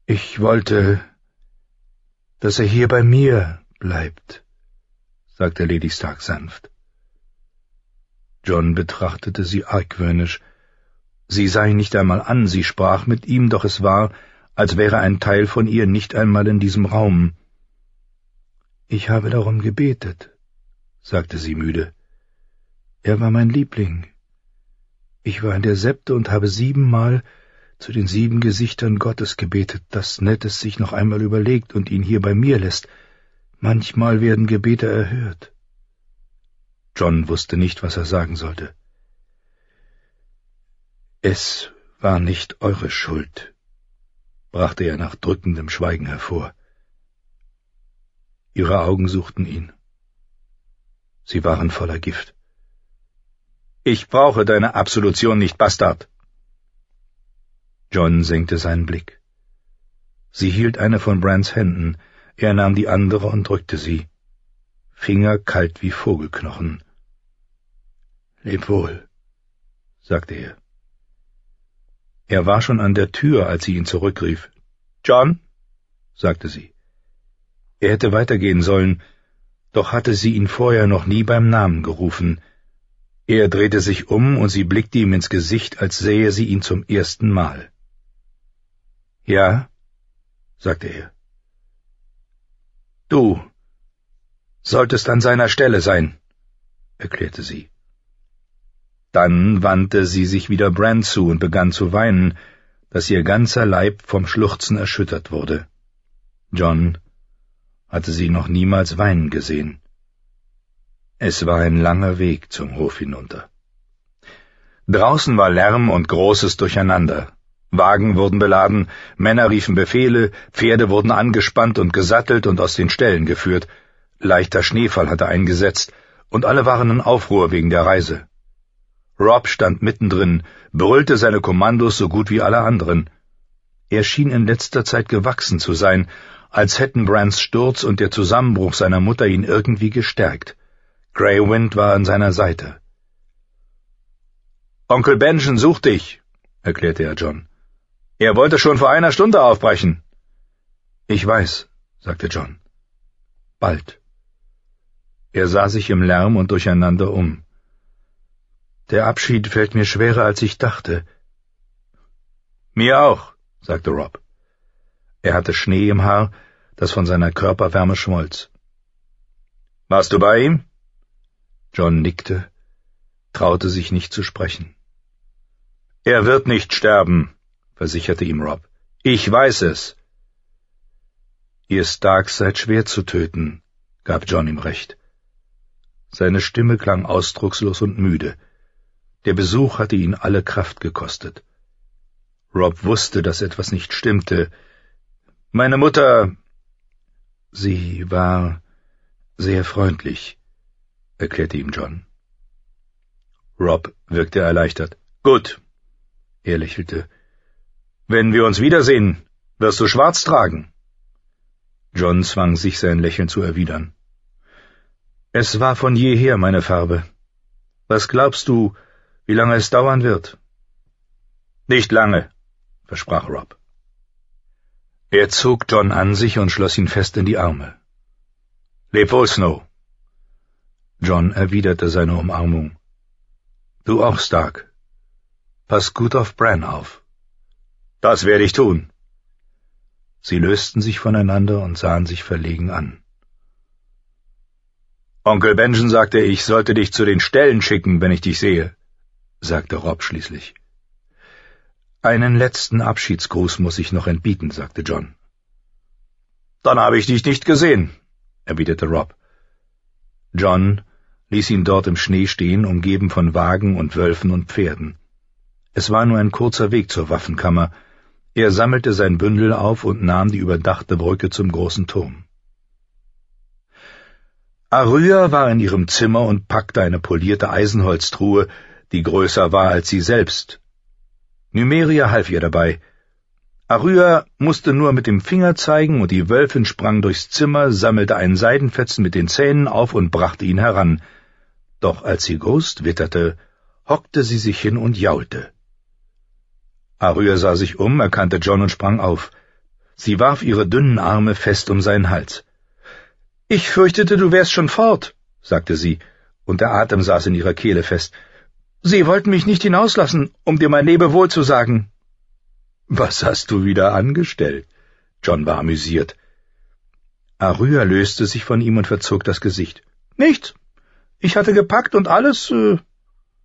Ich wollte, dass er hier bei mir bleibt, sagte Lady Stark sanft. John betrachtete sie argwöhnisch. Sie sah ihn nicht einmal an, sie sprach mit ihm, doch es war, als wäre ein Teil von ihr nicht einmal in diesem Raum. »Ich habe darum gebetet«, sagte sie müde. »Er war mein Liebling. Ich war in der Septe und habe 7-mal zu den 7 Gesichtern Gottes gebetet, dass Ned es sich noch einmal überlegt und ihn hier bei mir lässt. Manchmal werden Gebete erhört.« John wusste nicht, was er sagen sollte. »Es war nicht eure Schuld«, brachte er nach drückendem Schweigen hervor. Ihre Augen suchten ihn. Sie waren voller Gift. »Ich brauche deine Absolution nicht, Bastard!« John senkte seinen Blick. Sie hielt eine von Brans Händen, er nahm die andere und drückte sie. Finger kalt wie Vogelknochen. »Leb wohl«, sagte er. Er war schon an der Tür, als sie ihn zurückrief. »John«, sagte sie. Er hätte weitergehen sollen, doch hatte sie ihn vorher noch nie beim Namen gerufen. Er drehte sich um und sie blickte ihm ins Gesicht, als sähe sie ihn zum ersten Mal. »Ja«, sagte er. »Du solltest an seiner Stelle sein«, erklärte sie. Dann wandte sie sich wieder Bran zu und begann zu weinen, dass ihr ganzer Leib vom Schluchzen erschüttert wurde. John hatte sie noch niemals weinen gesehen. Es war ein langer Weg zum Hof hinunter. Draußen war Lärm und großes Durcheinander. Wagen wurden beladen, Männer riefen Befehle, Pferde wurden angespannt und gesattelt und aus den Ställen geführt. Leichter Schneefall hatte eingesetzt, und alle waren in Aufruhr wegen der Reise. Robb stand mittendrin, brüllte seine Kommandos so gut wie alle anderen. Er schien in letzter Zeit gewachsen zu sein, als hätten Brans Sturz und der Zusammenbruch seiner Mutter ihn irgendwie gestärkt. Grey Wind war an seiner Seite. »Onkel Benjen sucht dich«, erklärte er John. »Er wollte schon vor 1 Stunde aufbrechen.« »Ich weiß«, sagte John. »Bald.« Er sah sich im Lärm und Durcheinander um. »Der Abschied fällt mir schwerer, als ich dachte.« »Mir auch«, sagte Robb. Er hatte Schnee im Haar, das von seiner Körperwärme schmolz. »Warst du bei ihm?« John nickte, traute sich nicht zu sprechen. »Er wird nicht sterben«, versicherte ihm Robb. »Ich weiß es.« »Ihr Starks seid schwer zu töten«, gab John ihm recht. Seine Stimme klang ausdruckslos und müde. Der Besuch hatte ihn alle Kraft gekostet. Robb wusste, dass etwas nicht stimmte. »Meine Mutter...« »Sie war sehr freundlich«, erklärte ihm John. Robb wirkte erleichtert. »Gut«, er lächelte. »Wenn wir uns wiedersehen, wirst du schwarz tragen.« John zwang sich, sein Lächeln zu erwidern. »Es war von jeher meine Farbe. Was glaubst du, wie lange es dauern wird?« »Nicht lange«, versprach Robb. Er zog John an sich und schloss ihn fest in die Arme. »Leb wohl, Snow.« John erwiderte seine Umarmung. »Du auch, Stark. Pass gut auf Bran auf.« »Das werde ich tun.« Sie lösten sich voneinander und sahen sich verlegen an. »Onkel Benjen sagte, ich sollte dich zu den Ställen schicken, wenn ich dich sehe«, sagte Robb schließlich. »Einen letzten Abschiedsgruß muss ich noch entbieten«, sagte John. »Dann habe ich dich nicht gesehen«, erwiderte Robb. John ließ ihn dort im Schnee stehen, umgeben von Wagen und Wölfen und Pferden. Es war nur ein kurzer Weg zur Waffenkammer. Er sammelte sein Bündel auf und nahm die überdachte Brücke zum großen Turm. Arya war in ihrem Zimmer und packte eine polierte Eisenholztruhe, die größer war als sie selbst. Nymeria half ihr dabei. Arya musste nur mit dem Finger zeigen, und die Wölfin sprang durchs Zimmer, sammelte einen Seidenfetzen mit den Zähnen auf und brachte ihn heran. Doch als sie Ghost witterte, hockte sie sich hin und jaulte. Arya sah sich um, erkannte John und sprang auf. Sie warf ihre dünnen Arme fest um seinen Hals. »Ich fürchtete, du wärst schon fort«, sagte sie, und der Atem saß in ihrer Kehle fest. »Sie wollten mich nicht hinauslassen, um dir mein Lebewohl zu sagen.« »Was hast du wieder angestellt?« John war amüsiert. Arya löste sich von ihm und verzog das Gesicht. »Nichts. Ich hatte gepackt und alles,